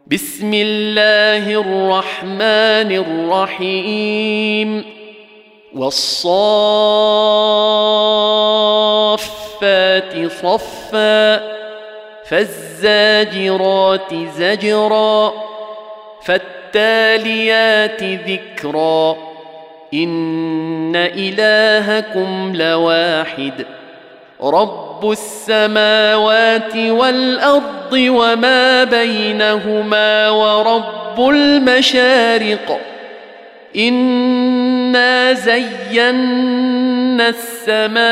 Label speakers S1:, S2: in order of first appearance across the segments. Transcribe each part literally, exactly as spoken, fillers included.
S1: بسم الله الرحمن الرحيم والصافات صفا فالزاجرات زجرا فالتاليات ذكرا إن إلهكم لواحد رب السماوات والأرض وما بينهما ورب المشارق إنا زينا السماء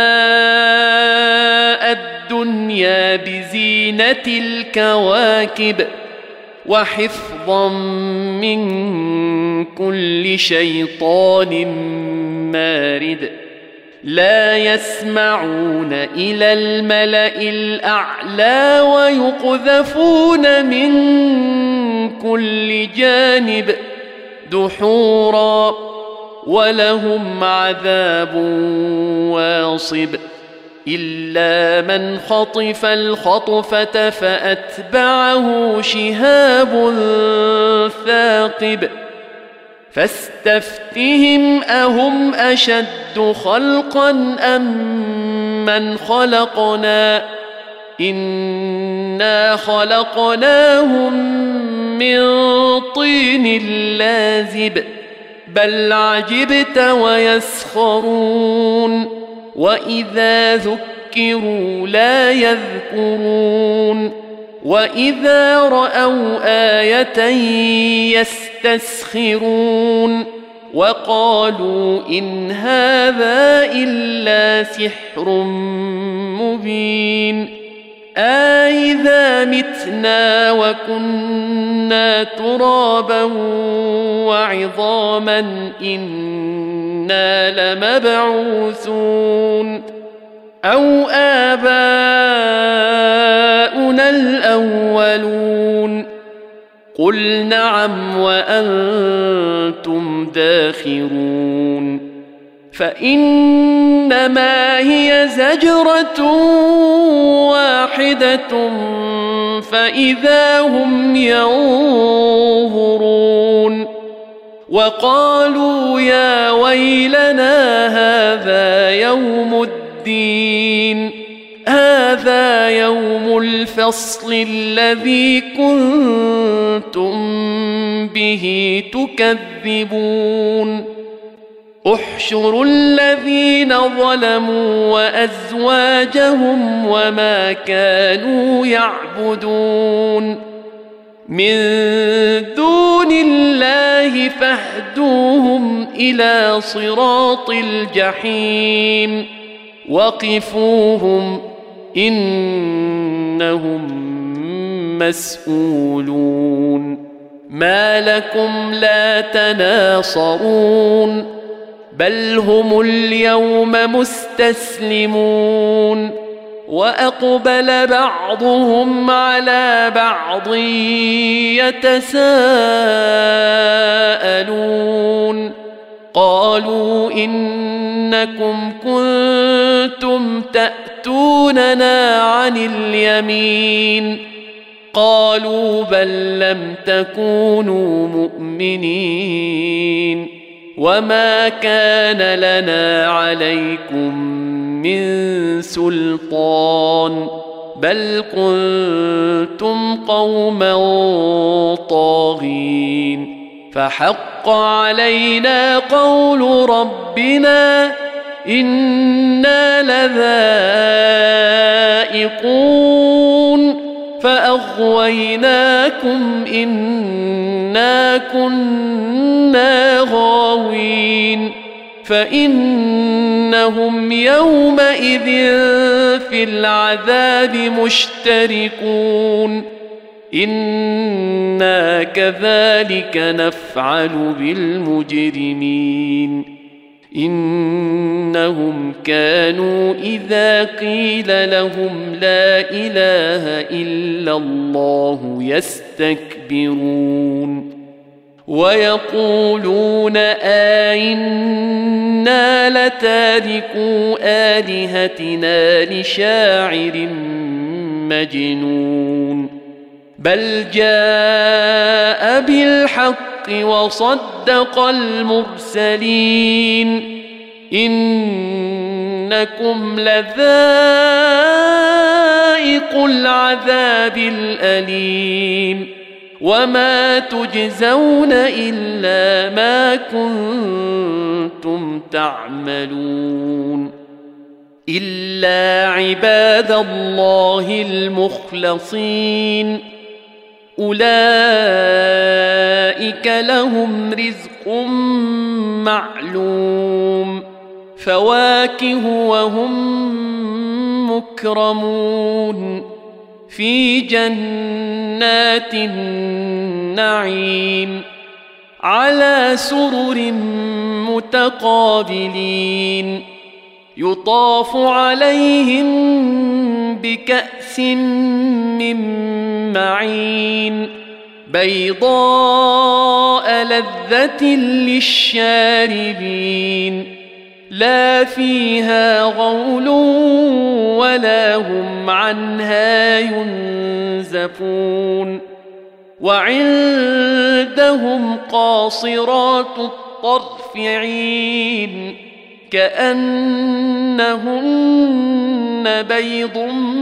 S1: الدنيا بزينة الكواكب وحفظا من كل شيطان مارد لا يسمعون إلى الملأ الأعلى ويقذفون من كل جانب دحورا ولهم عذاب واصب إلا من خطف الخطفة فأتبعه شهاب ثاقب فاستفتهم أهم أشد خلقا أم من خلقنا إنا خلقناهم من طين لازب بل عجبت ويسخرون وإذا ذكروا لا يذكرون وإذا رأوا آية يستسخرون وقالوا إن هذا إلا سحر مبين أإذا متنا وكنا ترابا وعظاما إنا لمبعوثون أو آباؤنا الأولون قل نعم وأنتم داخرون فإنما هي زجرة واحدة فإذا هم ينظرون وقالوا يا ويلنا هذا يوم الدين هذا يوم الفصل الذي كنتم به تكذبون احشروا الذين ظلموا وأزواجهم وما كانوا يعبدون من دون الله فاهدوهم إلى صراط الجحيم وقفوهم إنهم مسؤولون ما لكم لا تناصرون بل هم اليوم مستسلمون وأقبل بعضهم على بعض يتساءلون قالوا إنكم كنتم تأتوننا عن اليمين قالوا بل لم تكونوا مؤمنين وما كان لنا عليكم من سلطان بل كنتم قوما طاغين فحق علينا قول ربنا إنا لذائقون فأغويناكم إنا كنا غاوين فإنهم يومئذ في العذاب مشتركون إنا كذلك نفعل بالمجرمين إنهم كانوا إذا قيل لهم لا إله إلا الله يستكبرون ويقولون أئنا لتاركو آلهتنا لشاعر مجنون بل جاء بالحق وصدق المرسلين إنكم لذائق العذاب الأليم وما تجزون إلا ما كنتم تعملون إلا عباد الله المخلصين أولئك لهم رزق معلوم فواكه وهم مكرمون في جنات النعيم على سرر متقابلين يطاف عليهم بكأس من معين بيضاء لذة للشاربين لا فيها غول ولا هم عنها ينزفون وعندهم قاصرات الطرف عين كأنهن بيض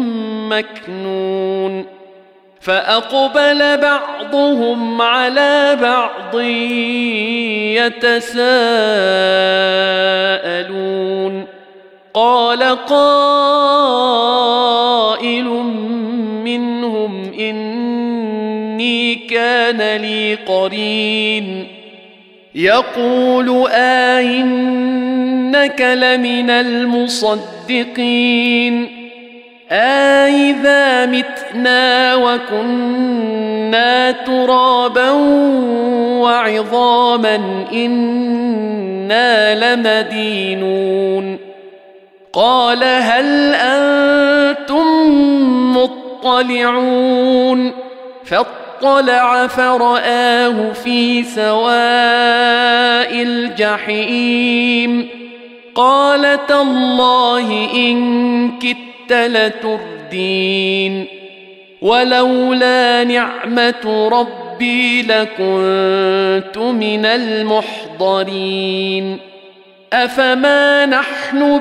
S1: مكنون فأقبل بعضهم على بعض يتساءلون قال قائل منهم إني كان لي قرين يقول آئنك لمن المصدقين آئذا متنا وكنا ترابا وعظاما إنا لمدينون قال هل أنتم مطلعون فاطلع فرآه في سواء الجحيم قال تالله إن كدت لتردين ولولا نعمة ربي لكنت من المحضرين أفما نحن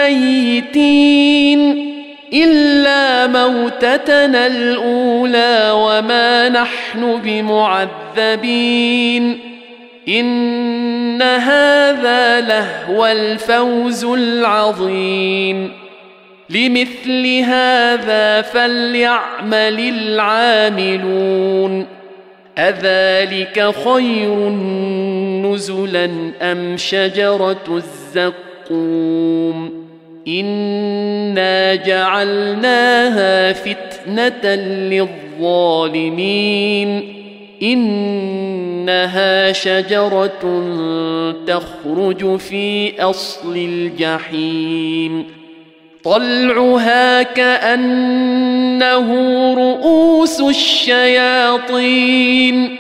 S1: بميتين إلا موتتنا الأولى وما نحن بمعذبين إن هذا لهو الفوز العظيم لمثل هذا فليعمل العاملون أذلك خير نزلا أم شجرة الزقوم إنا جعلناها فتنة للظالمين إنها شجرة تخرج في أصل الجحيم طلعها كأنه رؤوس الشياطين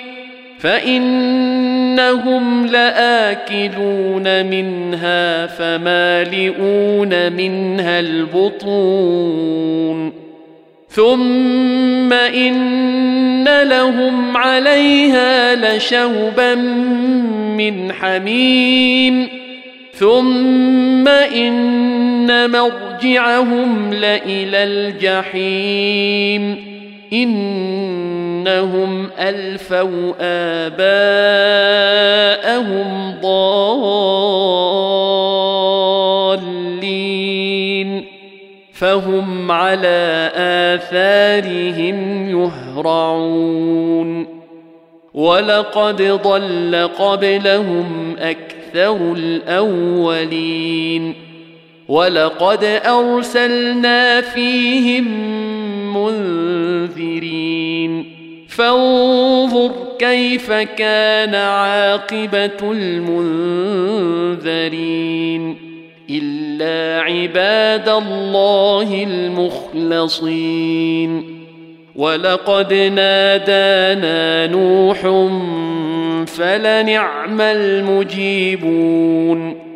S1: فإنهم لآكلون منها فمالئون منها البطون ثم إن لهم عليها لشوبا من حميم ثم إن مرجعهم لإلى الجحيم إنهم ألفوا آباءهم ضالين فهم على آثارهم يهرعون ولقد ضل قبلهم أكثر الأولين ولقد أرسلنا فيهم منذرين فانظر كيف كان عاقبة المنذرين إلا عباد الله المخلصين ولقد نادانا نوح فلنعم المجيبون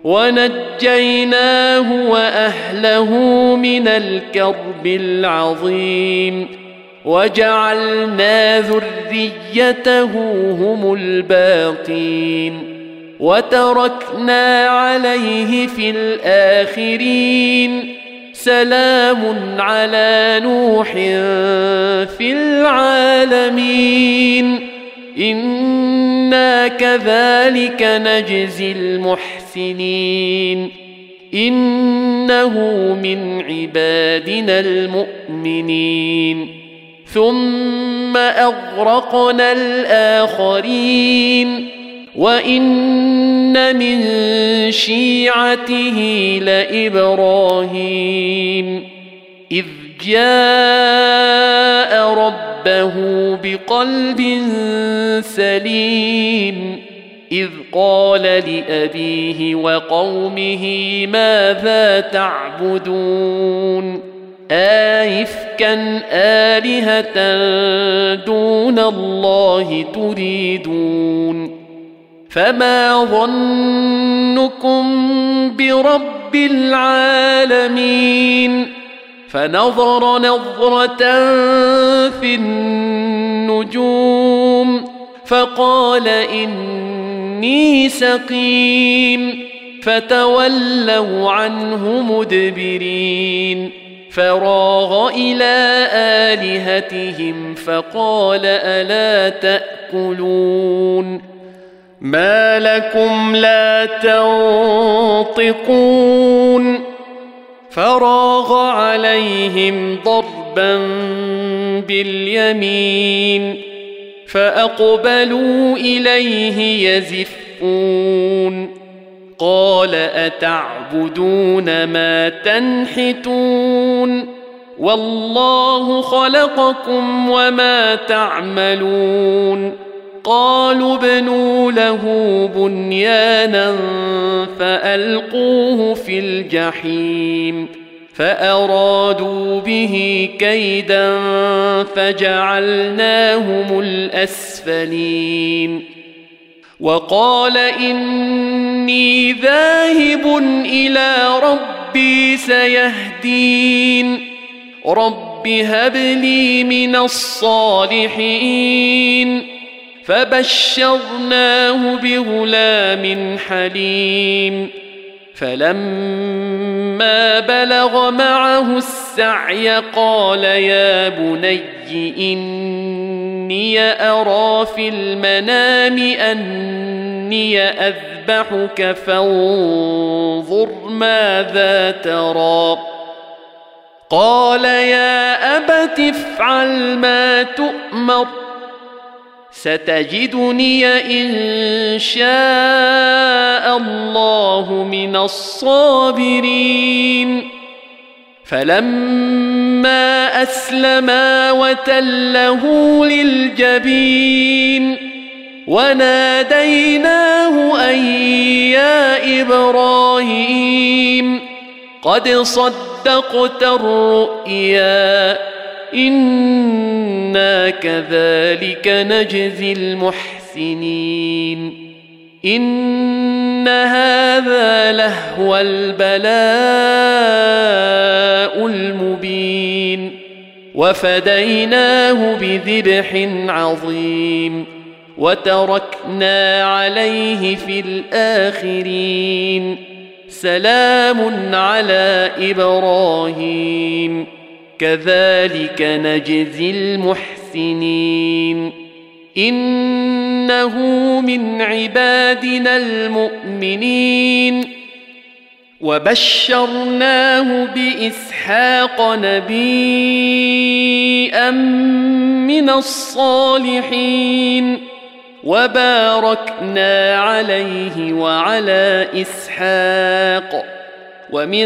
S1: ونجيناه وأهله من الكرب العظيم وجعلنا ذريته وذريته هم الباقين وتركنا عليه في الآخرين سلام على نوح في العالمين إنا كذلك نجزي المحسنين إنه من عبادنا المؤمنين ثم أغرقنا الآخرين وإن من شيعته لإبراهيم إذ جاء ربه بقلب سليم إذ قال لأبيه وقومه ماذا تعبدون آئفكا آلهة دون الله تريدون فما ظنكم برب العالمين فنظر نظرة في النجوم فقال إني سقيم فتولوا عنه مدبرين فراغ إلى آلهتهم فقال ألا تأكلون ما لكم لا تنطقون فراغ عليهم ضربا باليمين فأقبلوا إليه يزفون قال أتعبدون ما تنحتون والله خلقكم وما تعملون قالوا ابنوا له بنيانا فألقوه في الجحيم فأرادوا به كيدا فجعلناهم الأسفلين وقال إني ذاهب إلى ربي سيهدين رب هب لي من الصالحين فبشرناه بغلام حليم فلما بلغ معه السعي قال يا بني إني أرى في المنام أني أذبحك فانظر ماذا ترى قال يا أبت افعل ما تؤمر ستجدني إن شاء الله من الصابرين فلما أسلما وتله للجبين وناديناه أن يا إبراهيم قد صدقت الرؤيا إنا كذلك نجزي المحسنين إن هذا لهو البلاء المبين وفديناه بذبح عظيم وتركنا عليه في الآخرين سلام على إبراهيم كذلك نجزي المحسنين إنه من عبادنا المؤمنين وبشرناه بإسحاق نبيا من الصالحين وباركنا عليه وعلى إسحاق ومن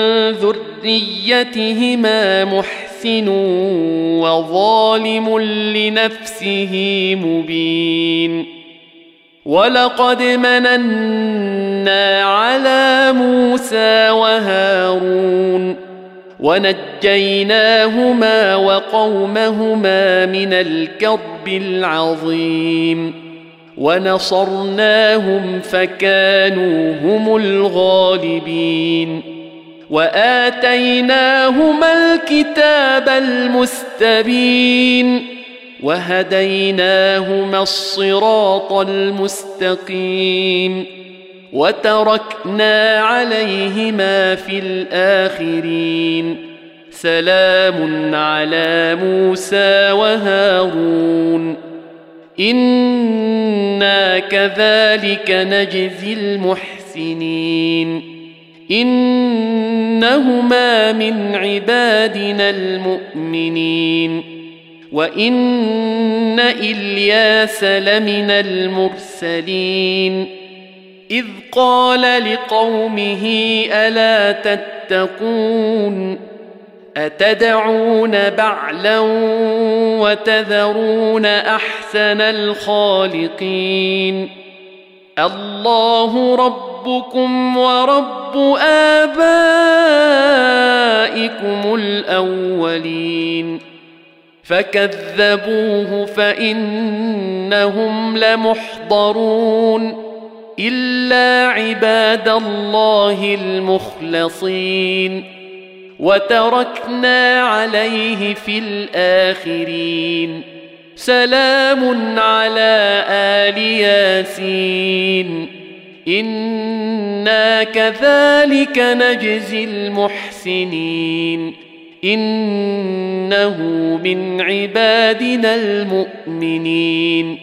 S1: ذريتهما محسن وظالم لنفسه مبين ولقد مننا على موسى وهارون ونجيناهما وقومهما من الكرب العظيم ونصرناهم فكانوا هم الغالبين وآتيناهما الكتاب المستبين وهديناهما الصراط المستقيم وتركنا عليهما في الآخرين سلام على موسى وهارون إنا كذلك نجزي المحسنين إنهما من عبادنا المؤمنين وإن إلياس لمن المرسلين إذ قال لقومه ألا تتقون أتدعون بعلا وتذرون أحسن الخالقين الله ربكم ورب آبائكم الأولين فكذبوه فإنهم لمحضرون إلا عباد الله المخلصين وتركنا عليه في الآخرين سلام على آل ياسين إنا كذلك نجزي المحسنين إنه من عبادنا المؤمنين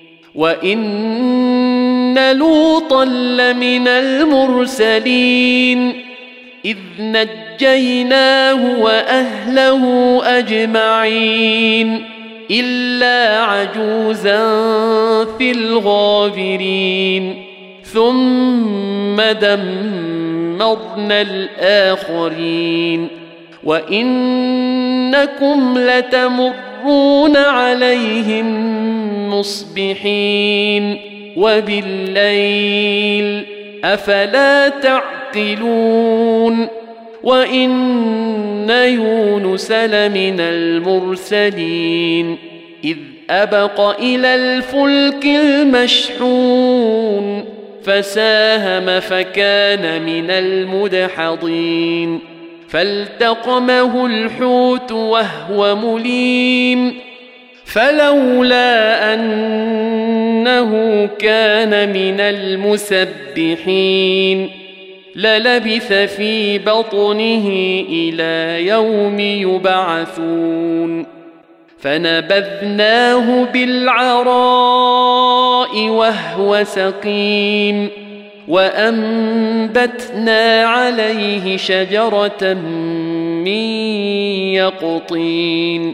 S1: وإن لوطا لمن المرسلين إذ نجيناه وأهله أجمعين إلا عجوزا في الغابرين ثم دمرنا الآخرين وإنكم لتمرون عليهم مصبحين وبالليل أفلا تعقلون وإن يونس لمن المرسلين إذ أبق إلى الفلك المشحون فساهم فكان من المدحضين فالتقمه الحوت وهو مليم فلولا أنه كان من المسبحين للبث في بطنه إلى يوم يبعثون فنبذناه بالعراء وهو سقيم وأنبتنا عليه شجرة من يقطين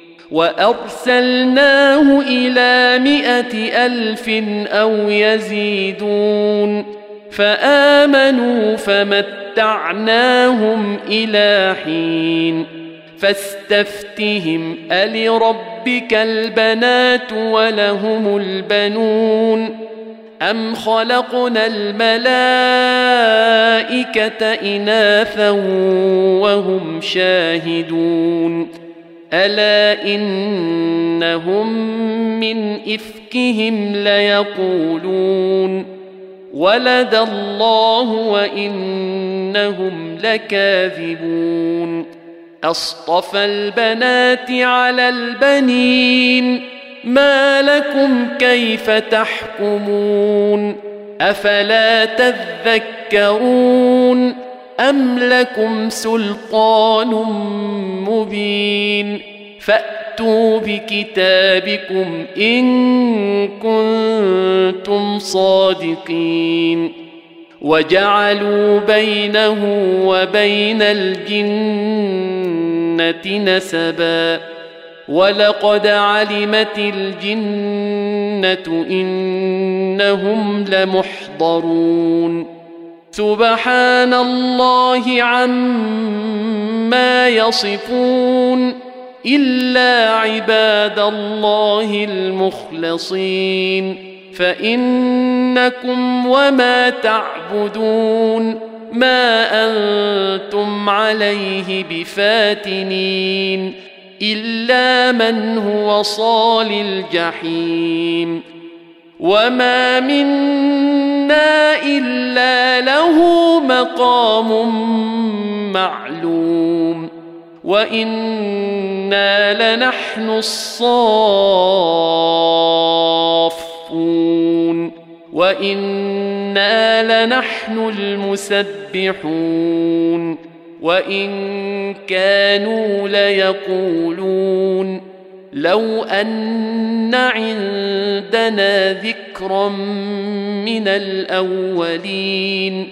S1: وأرسلناه إلى مائة ألف أو يزيدون فآمنوا فمتعناهم إلى حين فاستفتهم ألربك البنات ولهم البنون أم خلقنا الملائكة إناثا وهم شاهدون ألا إنهم من إفكهم ليقولون ولد الله وإنهم لكاذبون أصطفى البنات على البنين ما لكم كيف تحكمون أفلا تذكرون أم لكم سلطان مبين فأتوا بكتابكم إن كنتم صادقين وجعلوا بينه وبين الجنة نسبا ولقد علمت الجنة إنهم لمحضرون سبحان الله عما يصفون إلا عباد الله المخلصين فإنكم وما تعبدون ما أنتم عليه بفاتنين إلا من هو صال الجحيم وما منا إلا له مقام معلوم وإنا لنحن الصافون وإنا لنحن المسبحون وإن كانوا ليقولون لو أن عندنا ذكرا من الأولين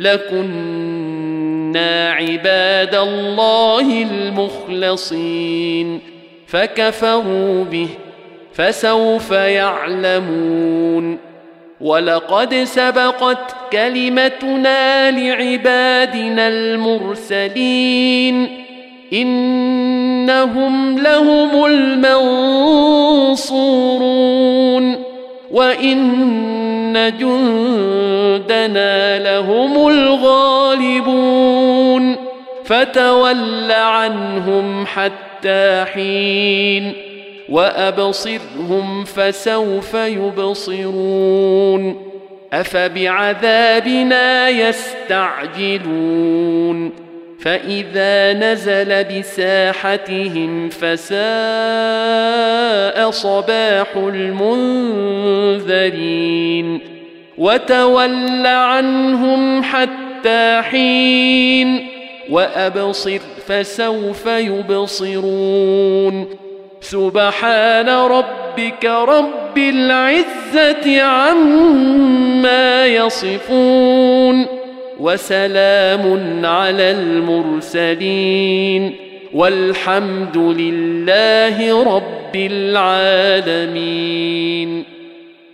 S1: لكنا عباد الله المخلصين فكفروا به فسوف يعلمون ولقد سبقت كلمتنا لعبادنا المرسلين إنهم لهم المنصورون وإن جندنا لهم الغالبون فتول عنهم حتى حين وأبصرهم فسوف يبصرون أفبعذابنا يستعجلون فإذا نزل بساحتهم فساء صباح المنذرين وتول عنهم حتى حين وأبصر فسوف يبصرون سبحان ربك رب العزة عما يصفون وسلام على المرسلين والحمد لله رب العالمين.